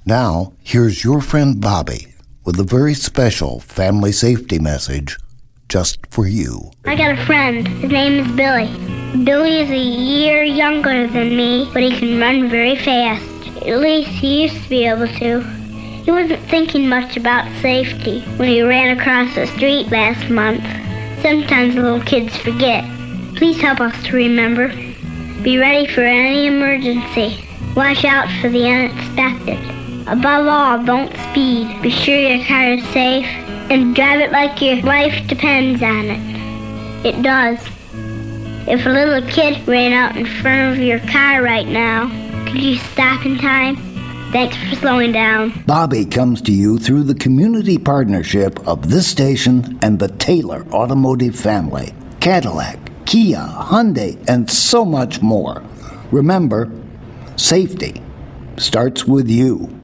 Now, here's your friend Bobby with a very special family safety message just for you. I got a friend. His name is Billy. Billy is a year younger than me, but he can run very fast. At least he used to be able to. He wasn't thinking much about safety when he ran across the street last month. Sometimes little kids forget. Please help us to remember. Be ready for any emergency. Watch out for the unexpected. Above all, don't speed. Be sure your car is safe and drive it like your life depends on it. It does. If a little kid ran out in front of your car right now, could you stop in time? Thanks for slowing down. Bobby comes to you through the community partnership of this station and the Taylor Automotive family. Cadillac, Kia, Hyundai, and so much more. Remember, safety starts with you.